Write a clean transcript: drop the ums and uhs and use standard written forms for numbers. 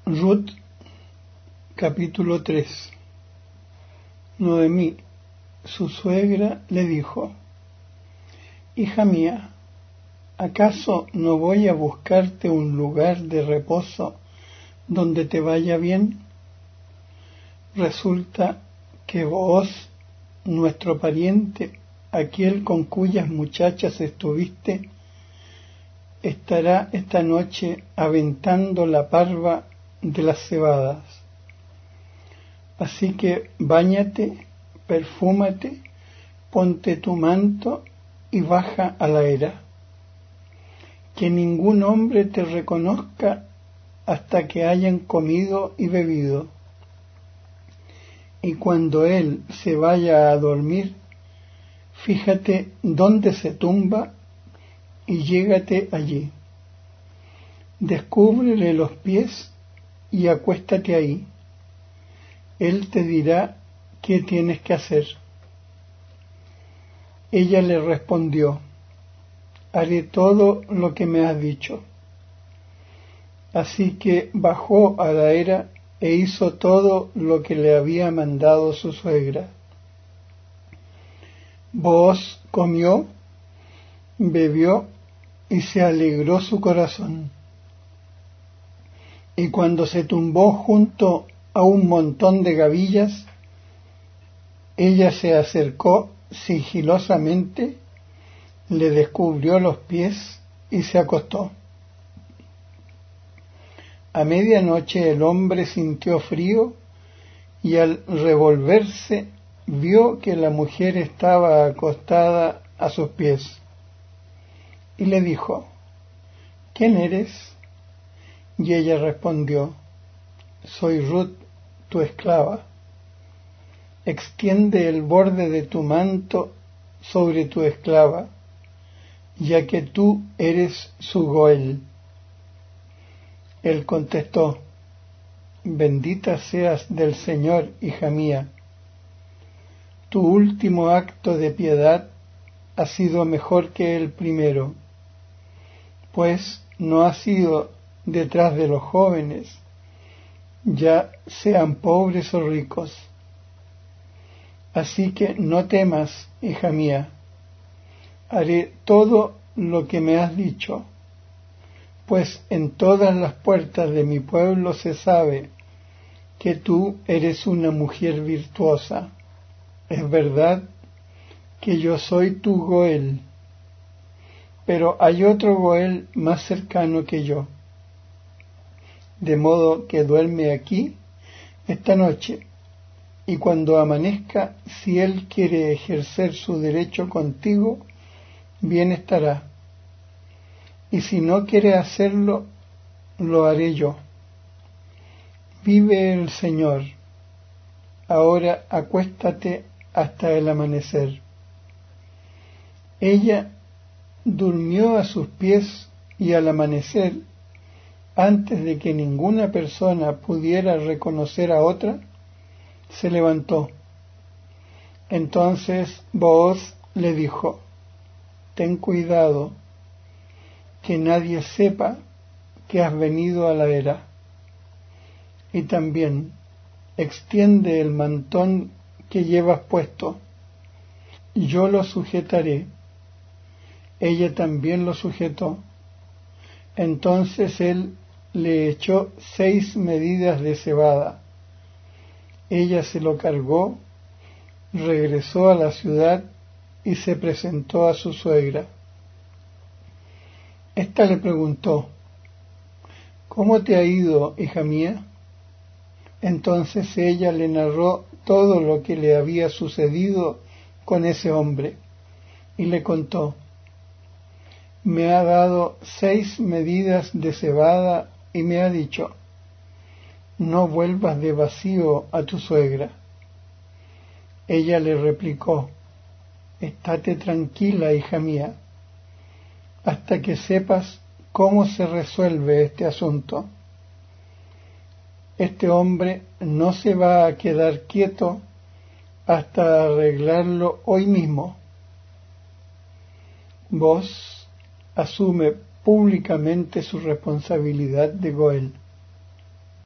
Ruth, capítulo 3. Noemí, su suegra, le dijo: Hija mía, ¿acaso no voy a buscarte un lugar de reposo donde te vaya bien? Resulta que Booz, nuestro pariente, aquel con cuyas muchachas estuviste, estará esta noche aventando la parva de las cebadas. Así que báñate, perfúmate, ponte tu manto y baja a la era. Que ningún hombre te reconozca hasta que hayan comido y bebido. Y cuando él se vaya a dormir, fíjate dónde se tumba y llégate allí. Descúbrele los pies y acuéstate ahí. Él te dirá qué tienes que hacer. Ella le respondió: haré todo lo que me has dicho. Así que bajó a la era e hizo todo lo que le había mandado su suegra. Booz comió, bebió y se alegró su corazón. Y cuando se tumbó junto a un montón de gavillas, ella se acercó sigilosamente, le descubrió los pies y se acostó. A medianoche el hombre sintió frío y al revolverse vio que la mujer estaba acostada a sus pies. Y le dijo: ¿Quién eres? Y ella respondió: soy Ruth, tu esclava. Extiende el borde de tu manto sobre tu esclava, ya que tú eres su Goel. Él contestó: bendita seas del Señor, hija mía. Tu último acto de piedad ha sido mejor que el primero, pues no has ido detrás de los jóvenes, ya sean pobres o ricos. Así que no temas, hija mía, haré todo lo que me has dicho, pues en todas las puertas de mi pueblo se sabe que tú eres una mujer virtuosa. Es verdad que yo soy tu Goel, pero hay otro Goel más cercano que yo. De modo que duerme aquí esta noche, y cuando amanezca, si él quiere ejercer su derecho contigo, bien estará. Y si no quiere hacerlo, lo haré yo. Vive el Señor. Ahora acuéstate hasta el amanecer. Ella durmió a sus pies y al amanecer, antes de que ninguna persona pudiera reconocer a otra, se levantó. Entonces Booz le dijo: ten cuidado, que nadie sepa que has venido a la era. Y también extiende el mantón que llevas puesto. Yo lo sujetaré. Ella también lo sujetó. Entonces él le echó 6 medidas de cebada. Ella se lo cargó, regresó a la ciudad y se presentó a su suegra. Esta le preguntó: ¿cómo te ha ido, hija mía? Entonces ella le narró todo lo que le había sucedido con ese hombre, y le contó: me ha dado 6 medidas de cebada y me ha dicho: no vuelvas de vacío a tu suegra. Ella le replicó: estate tranquila, hija mía, hasta que sepas cómo se resuelve este asunto. Este hombre no se va a quedar quieto hasta arreglarlo hoy mismo. Booz asume públicamente su responsabilidad de Goel.